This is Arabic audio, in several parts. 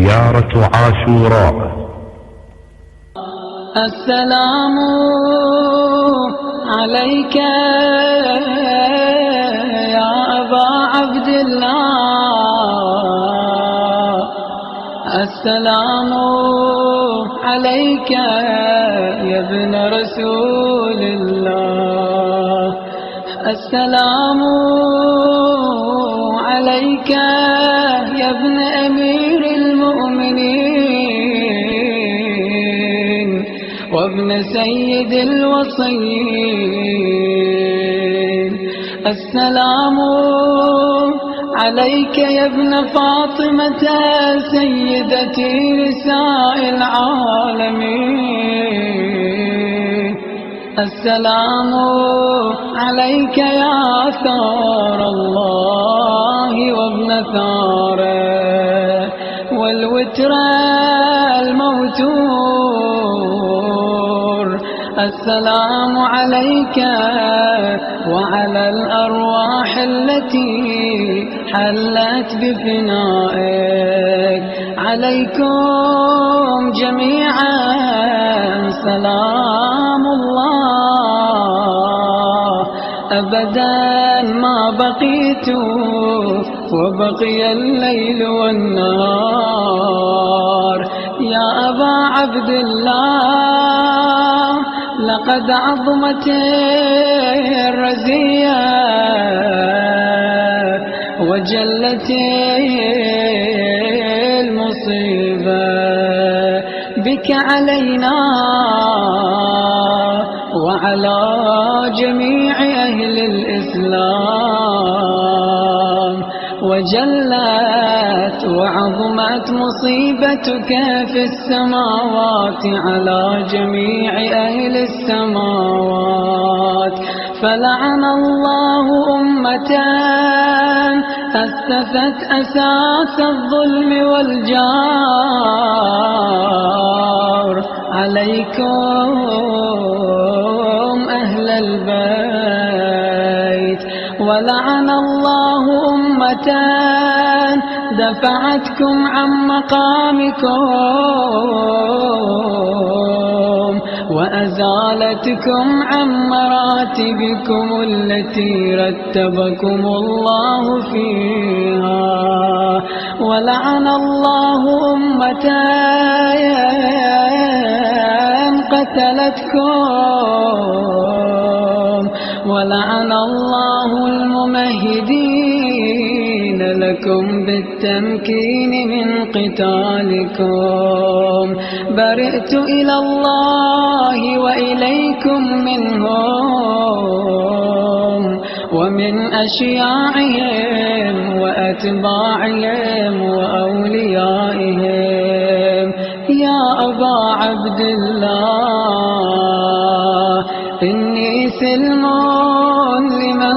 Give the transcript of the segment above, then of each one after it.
زيارة عاشوراء. السلام عليك يا أبا عبد الله، السلام عليك يا ابن رسول الله، السلام عليك يا ابن أمير المؤمنين وابن سيد الوصيين، السلام عليك يا ابن فاطمة سيدتي نساء العالمين، السلام عليك يا ثار الله وابن ثاره والوتر الموتور، السلام عليك وعلى الأرواح التي حلت بفنائك، عليكم جميعا سلام الله أبدا ما بقيت وبقي الليل والنهار. يا أبا عبد الله لقد عظمت الرزية وجلت المصيبة بك علينا وعلى جميع أهل الإسلام، وجلت وعظمت مصيبتك في السماوات على جميع أهل السماوات، فلعن الله أمة أسست أساس الظلم والجار، عليكم أهل البيت، ولعن الله أمة دفعتكم عن مقامكم وأزالتكم عن مراتبكم التي رتبكم الله فيها، ولعن الله أمة قتلتكم، ولعن الله الممهدين لكم بالتمكين من قتالكم، برئت إلى الله وإليكم منهم ومن أشياعهم وأتباعهم وأوليائهم. يا أبا عبد الله إني سلم لمن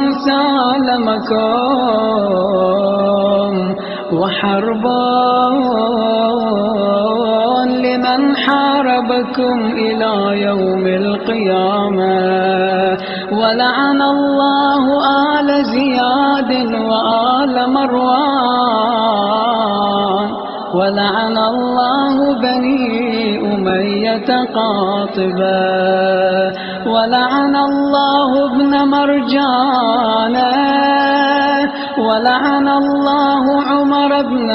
سالمكم وحرب لمن حاربكم إلى يوم القيامة، ولعن الله آل زياد وآل مروان، ولعن الله بني أمية قاطبة، ولعن الله ابن مرجانة، ولعن الله عمر بن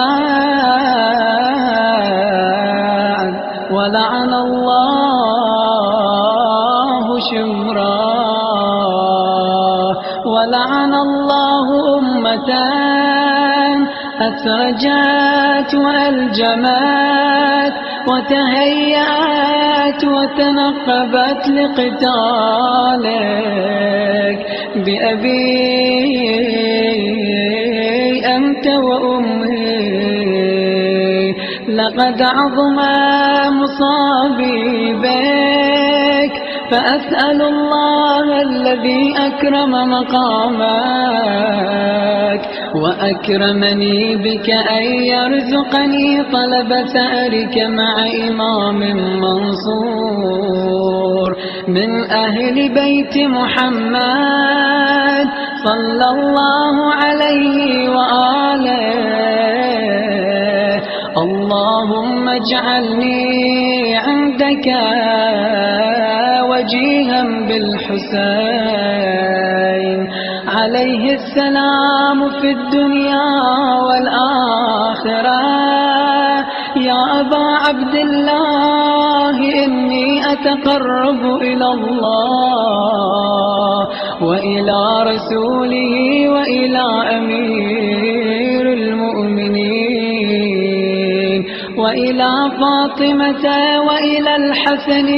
سعد، ولعن الله شمرا، ولعن الله أمة أسرجت وألجمت وتهيأت وتنقبت لقتالك بأبي أنت وأمي، لقد عظم مصابي بك، فأسأل الله الذي أكرم مقامك وأكرمني بك أن يرزقني طلب ثأرك مع إمام منصور من أهل بيت محمد صلى الله عليه وآله. الله اجعلني عندك وجيها بالحسين عليه السلام في الدنيا والآخرة. يا أبا عبد الله إني أتقرب إلى الله وإلى رسوله وإلى أمير المؤمنين وإلى فاطمة وإلى الحسن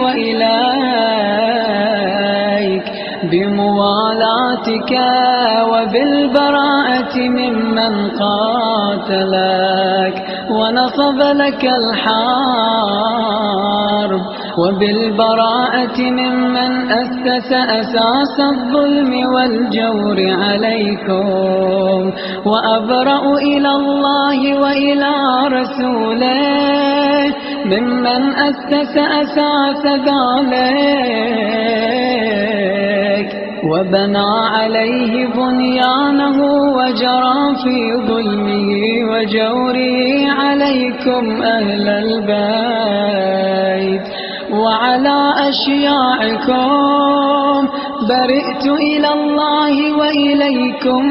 وإليك بموالاتك وبالبراءة ممن قاتلك ونصب لك الحرب وبالبراءة ممن أسس أساس الظلم والجور عليكم. وأبرأ إلى الله وإلى رسوله ممن أسس أساس ذلك وبنى عليه بنيانه وجرى في ظلمه وجوره عليكم أهل البيت وعلى أشياعكم. برئت إلى الله وإليكم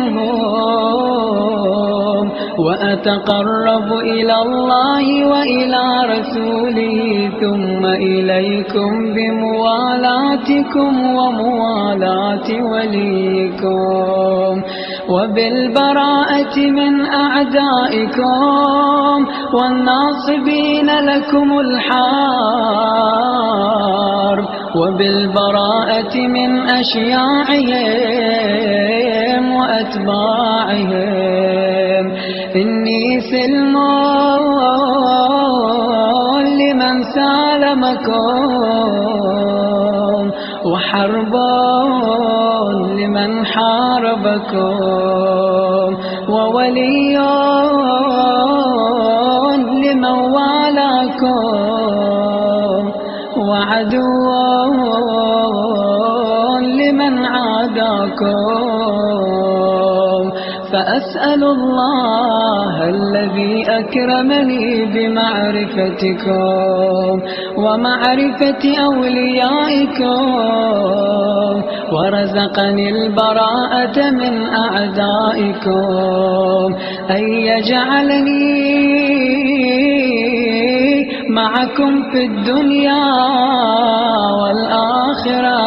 منهم وأتقرب إلى الله وإلى رسوله ثم إليكم بموالاتكم وموالاة وليكم وبالبراءة من أعدائكم والناصبين لكم الحرب وبالبراءة من أشياعهم وأتباعهم. إني سلم لمن سالمكم وحرب لمن حاربكم وولي لمن والاكم وعدو لمن عاداكم. فأسأل الله الذي أكرمني بمعرفتكم ومعرفة أوليائكم ورزقني البراءة من أعدائكم أن يجعلني معكم في الدنيا والآخرة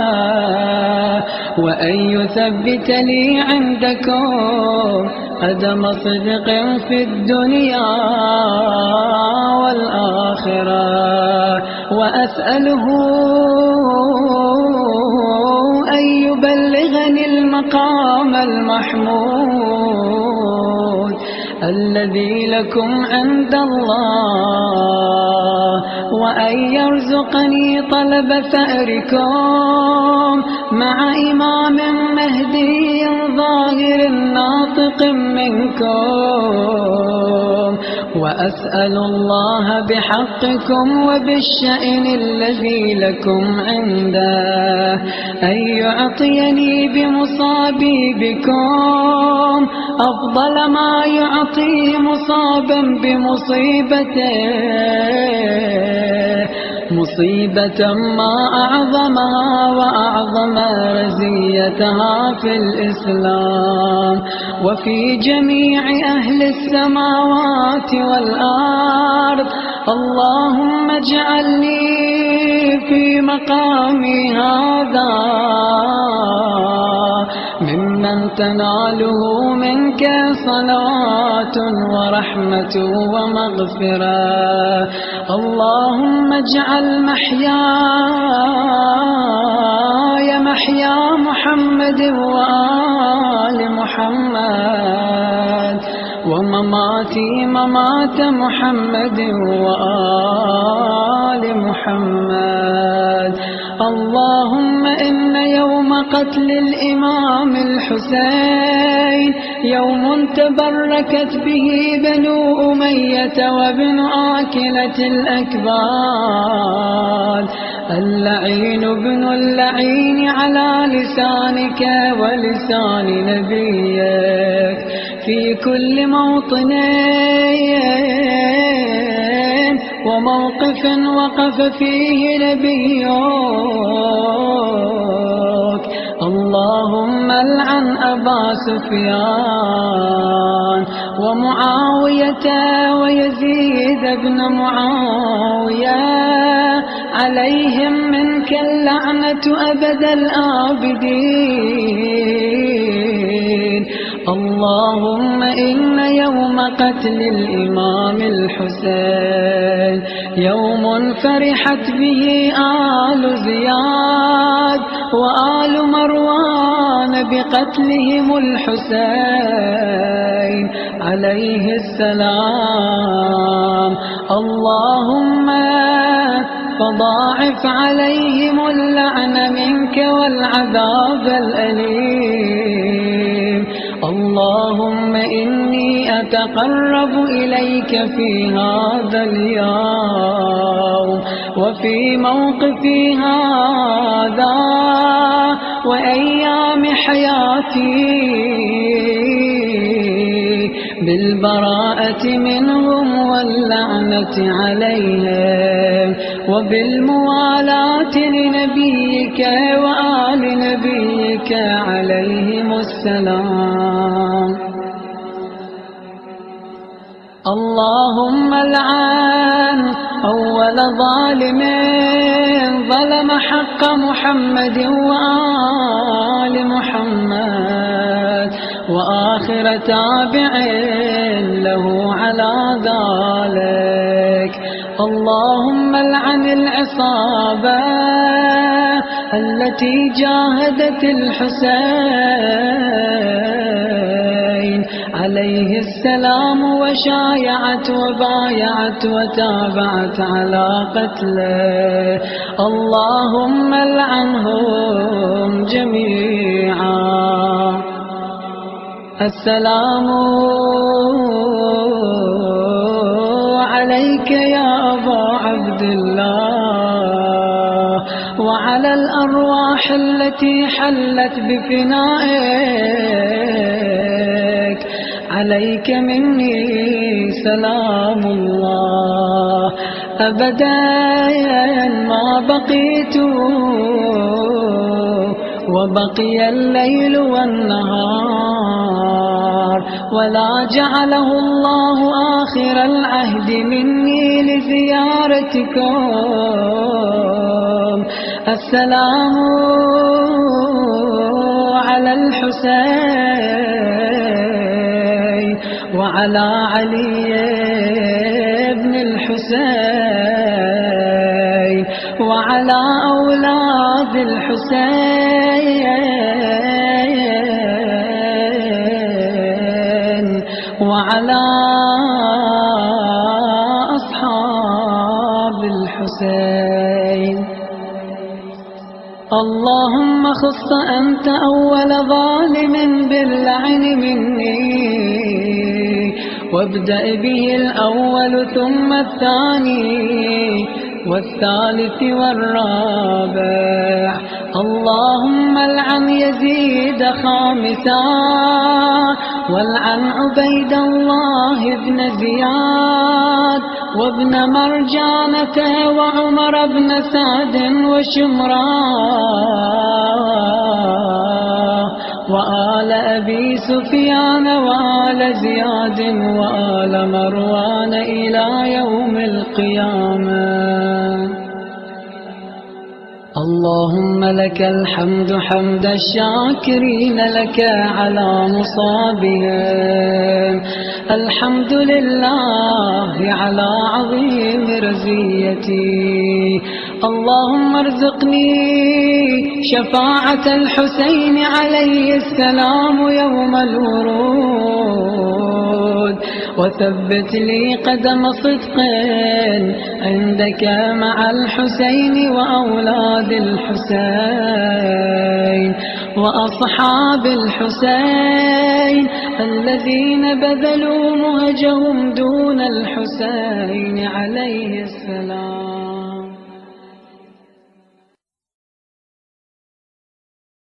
وأن يثبت لي عندكم قدم صدق في الدنيا والآخرة. وأسأله أن يبلغني المقام المحمود الذي لكم عند الله وأن يرزقني طلب ثأركم مع إمام مهدي ظاهر ناطق منكم. وأسأل الله بحقكم وبالشأن الذي لكم عنده أن يعطيني بمصابي بكم أفضل ما يعطي مصابا بمصيبته مصيبة ما أعظمها وأعظم رزيتها في الإسلام وفي جميع أهل السماوات والأرض. اللهم اجعلني في مقامي هذا ممن تناله منك صلوات ورحمة ومغفرة. اللهم اجعل محياي محيا محمد وآل محمد ومماتي ممات محمد وآل محمد. اللهم إن يوم قتل الإمام الحسين يوم تبركت به بنو أمية وابن آكلة الأكباد اللعين ابن اللعين على لسانك ولسان نبيك في كل موطن وموقف وقف فيه نبيك. اللهم العن أبا سفيان ومعاوية ويزيد بن معاوية، عليهم منك اللعنة أبد الآبدين. اللهم إن يوم قتل الإمام الحسين يوم فرحت به آل زياد وآل مروان بقتلهم الحسين عليه السلام. اللهم فضاعف عليهم اللعن منك والعذاب الأليم. اللهم إني أتقرب إليك في هذا اليوم وفي موقفي هذا وأيام حياتي بالبراءة منهم واللعنة عليهم وبالموالاة لنبيك وآل نبيك عليهم السلام. اللهم العن أول ظالم ظلم حق محمد وآل محمد وآخر تابع له على ذلك. اللهم العن العصابة التي جاهدت الحسين عليه السلام وشايعت وبايعت وتابعت على قتله. اللهم العنهم جميعا. السلام عليك يا أبا عبد الله وعلى الأرواح التي حلت بفنائك. عليك مني سلام الله أبدا ما بقيت وبقي الليل والنهار، ولا جعله الله آخر العهد مني لزيارتكم. السلام على الحسين وعلى علي بن الحسين وعلى أولاد الحسين وعلى أصحاب الحسين. اللهم خص أنت أول ظالم باللعن مني، وابدأ به الأول ثم الثاني والثالث والرابع. اللهم العن يزيد خامسا، والعن عبيد الله بن زياد وابن مرجانة وعمر بن سعد وشمران وآل أبي سفيان وآل زياد وآل مروان إلى يوم القيامة. اللهم لك الحمد حمد الشاكرين لك على مصابهم. الحمد لله على عظيم رزيتي. اللهم ارزقني شفاعة الحسين عليه السلام يوم الورود، وثبت لي قدم صدق عندك مع الحسين وأولاد الحسين وأصحاب الحسين الذين بذلوا مهجهم دون الحسين عليه السلام.